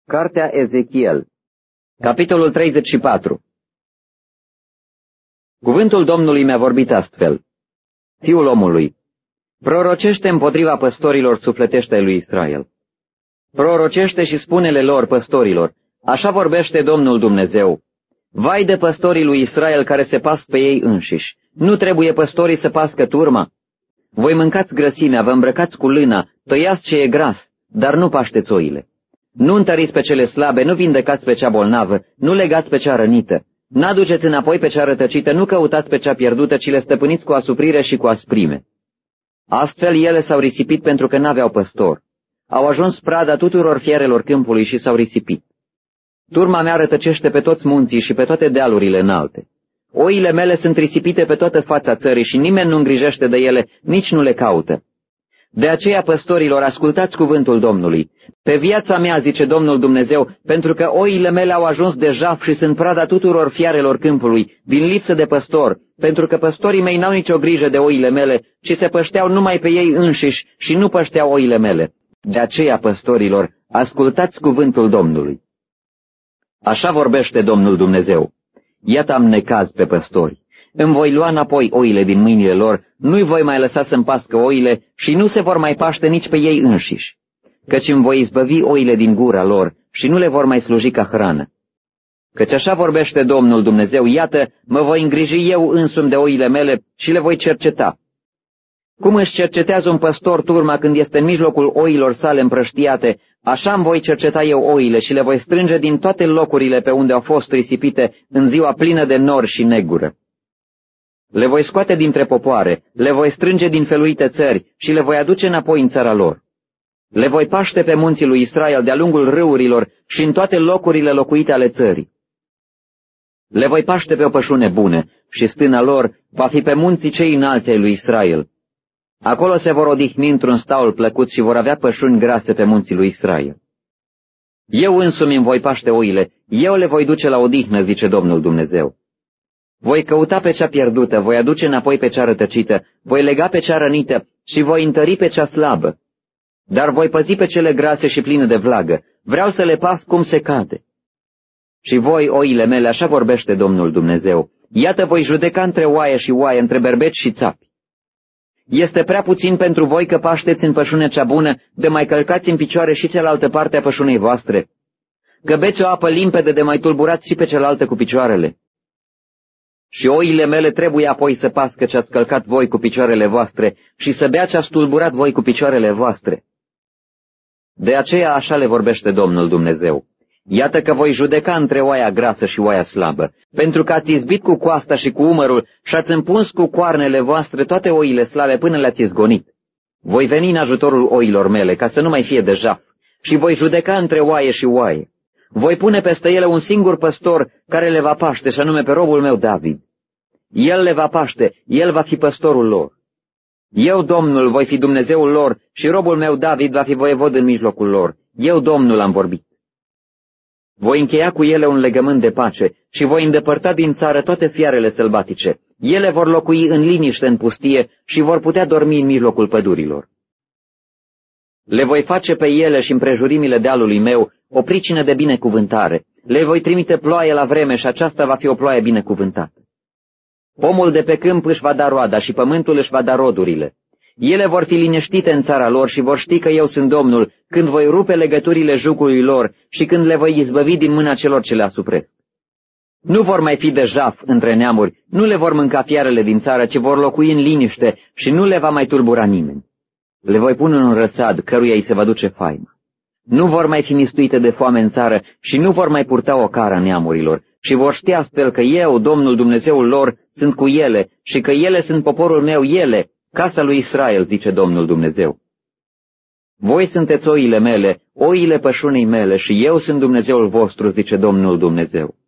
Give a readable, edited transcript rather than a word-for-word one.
Cartea Ezechiel, capitolul 34. Cuvântul Domnului mi-a vorbit astfel: Fiul omului, prorocește împotriva păstorilor sufletești ai lui Israel. Prorocește și spune-le lor, păstorilor, așa vorbește Domnul Dumnezeu: Vai de păstorii lui Israel care se pasc pe ei înșiși, nu trebuie păstorii să pască turma? Voi mâncați grăsimea, vă îmbrăcați cu lâna, tăiați ce e gras, dar nu pașteți oile. Nu întăriți pe cele slabe, nu vindecați pe cea bolnavă, nu legați pe cea rănită, n-aduceți înapoi pe cea rătăcită, nu căutați pe cea pierdută, ci le stăpâniți cu asuprire și cu asprime. Astfel ele s-au risipit pentru că n-aveau păstor. Au ajuns prada tuturor fierelor câmpului și s-au risipit. Turma mea rătăcește pe toți munții și pe toate dealurile înalte. Oile mele sunt risipite pe toată fața țării și nimeni nu îngrijește de ele, nici nu le caută. De aceea, păstorilor, ascultați cuvântul Domnului. Pe viața mea, zice Domnul Dumnezeu, pentru că oile mele au ajuns de jaf și sunt prada tuturor fiarelor câmpului, din lipsă de păstor, pentru că păstorii mei n-au nicio grijă de oile mele, ci se pășteau numai pe ei înșiși și nu pășteau oile mele. De aceea, păstorilor, ascultați cuvântul Domnului. Așa vorbește Domnul Dumnezeu: Iată am necaz pe păstori. Îmi voi lua înapoi oile din mâinile lor, nu-i voi mai lăsa să-mi pască oile și nu se vor mai paște nici pe ei înșiși, căci îmi voi izbăvi oile din gura lor și nu le vor mai sluji ca hrană. Căci așa vorbește Domnul Dumnezeu: Iată, mă voi îngriji eu însumi de oile mele și le voi cerceta. Cum își cercetează un păstor turma când este în mijlocul oilor sale împrăștiate, așa îmi voi cerceta eu oile și le voi strânge din toate locurile pe unde au fost risipite în ziua plină de nori și negură. Le voi scoate dintre popoare, le voi strânge din feluite țări și le voi aduce înapoi în țara lor. Le voi paște pe munții lui Israel de-a lungul râurilor și în toate locurile locuite ale țării. Le voi paște pe o pășune bună și stâna lor va fi pe munții cei înalți ai lui Israel. Acolo se vor odihni într-un staul plăcut și vor avea pășuni grase pe munții lui Israel. Eu însumi îmi voi paște oile, eu le voi duce la odihnă, zice Domnul Dumnezeu. Voi căuta pe cea pierdută, voi aduce înapoi pe cea rătăcită, voi lega pe cea rănită și voi întări pe cea slabă. Dar voi păzi pe cele grase și pline de vlagă, vreau să le pasc cum se cade. Și voi, oile mele, așa vorbește Domnul Dumnezeu: Iată, voi judeca între oaie și oaie, între berbeci și țapi. Este prea puțin pentru voi că pașteți în pășunea cea bună, de mai călcați în picioare și cealaltă parte a pășunei voastre? Că beți o apă limpede, de mai tulburați și pe cealaltă cu picioarele? Și oile mele trebuie apoi să pască ce-ați călcat voi cu picioarele voastre și să bea ce-ați tulburat voi cu picioarele voastre. De aceea așa le vorbește Domnul Dumnezeu: Iată că voi judeca între oaia grasă și oaia slabă, pentru că ați izbit cu coasta și cu umărul și ați împuns cu coarnele voastre toate oile slabe până le-ați izgonit. Voi veni în ajutorul oilor mele, ca să nu mai fie de jaf, și voi judeca între oaie și oaie. Voi pune peste ele un singur păstor care le va paște, și anume pe robul meu David. El le va paște, el va fi păstorul lor. Eu, Domnul, voi fi Dumnezeul lor și robul meu David va fi voievod în mijlocul lor. Eu, Domnul, am vorbit. Voi încheia cu ele un legământ de pace și voi îndepărta din țară toate fiarele sălbatice. Ele vor locui în liniște în pustie și vor putea dormi în mijlocul pădurilor. Le voi face pe ele și împrejurimile dealului meu o pricină de binecuvântare. Le voi trimite ploaie la vreme și aceasta va fi o ploaie binecuvântată. Pomul de pe câmp își va da roada și pământul își va da rodurile. Ele vor fi liniștite în țara lor și vor ști că eu sunt Domnul, când voi rupe legăturile jugului lor și când le voi izbăvi din mâna celor ce le asupresc. Nu vor mai fi de jaf între neamuri, nu le vor mânca fiarele din țară, ci vor locui în liniște și nu le va mai tulbura nimeni. Le voi pune în un răsad căruia îi se va duce faima. Nu vor mai fi mistuite de foame în țară și nu vor mai purta o cara neamurilor și vor ști astfel că eu, Domnul Dumnezeul lor, sunt cu ele și că ele sunt poporul meu, ele, casa lui Israel, zice Domnul Dumnezeu. Voi sunteți oile mele, oile pășunii mele și eu sunt Dumnezeul vostru, zice Domnul Dumnezeu.